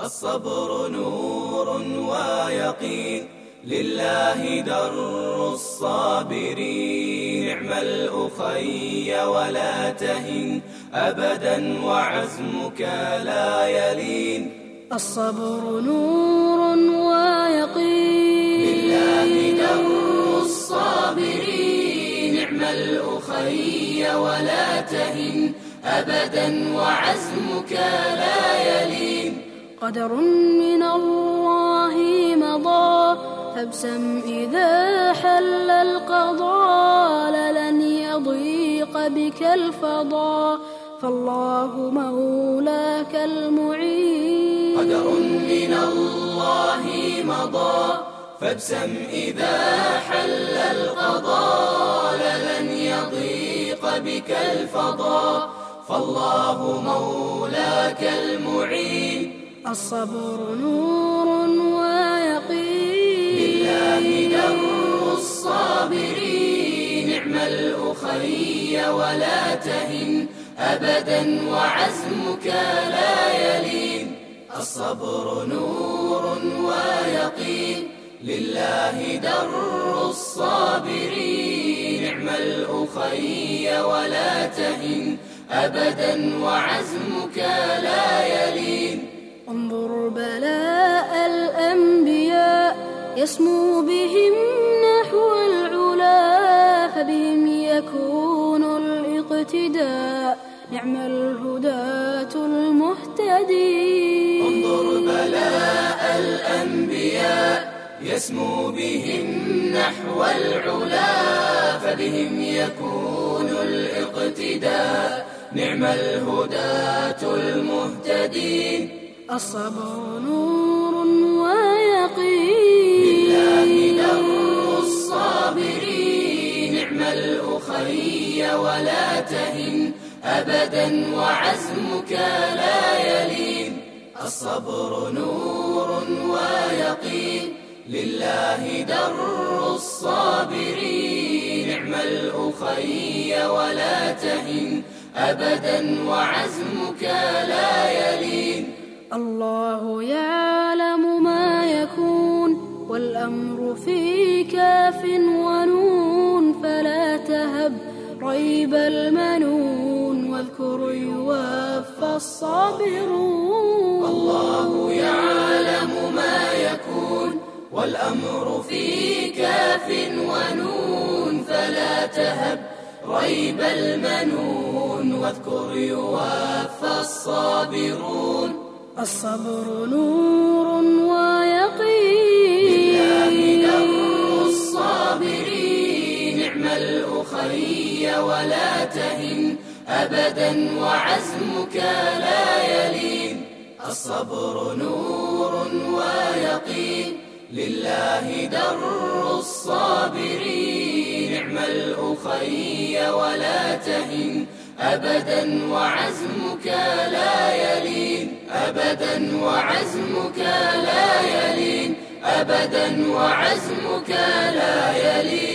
الصبر نور ويقين، لله در الصابرين. اعمل أخي ولا تهن أبدا، وعزمك لا يلين. الصبر نور ويقين، لله در الصابرين. اعمل أخي ولا تهن أبدا، وعزمك لا يلين. قدر من الله مضى، فابسم إذا حل القضاء. لن يضيق بك الفضاء، فالله مولاك المعين. قدر من الله مضى، فابسم إذا حل القضاء. لن يضيق بك الفضاء، فالله مولاك المعين. الصبر نور ويقين، لله در الصابرين. اعمل أخي ولا تهن أبدا، وعزمك لا يلين. الصبر نور ويقين، لله در الصابرين. اعمل أخي ولا تهن أبدا، وعزمك لا يلين. انظر بلاء الأنبياء، يسمو بهم نحو العلا. فبهم يكون الاقتداء، نعم الهداة المهتدين. انظر بلاء الأنبياء، يسمو بهم نحو العلا. فبهم يكون الاقتداء، نعم الهداة المهتدين. الصبر نور ويقين، لله در الصابرين. اعمل أخي ولا تهن أبدا، وعزمك لا يلين. الصبر نور ويقين، لله در الصابرين. اعمل أخي ولا تهن أبدا، وعزمك لا يلين. الله يعلم ما يكون، والأمر في كاف ونون. فلا تهب ريب المنون، واذكر يوفى الصابرون. الله يعلم ما يكون، والأمر في كاف ونون. فلا تهب ريب المنون، واذكر يوفى الصابرون. الصبر نور ويقين، لله در الصابرين. اعمل أخي ولا تهن أبدا، وعزمك لا يلين. الصبر نور ويقين، لله در الصابرين. اعمل أخي ولا تهن أبدا، وعزمك لا يلين. أبدا وعزمك لا يلين. أبدا وعزمك لا يلين.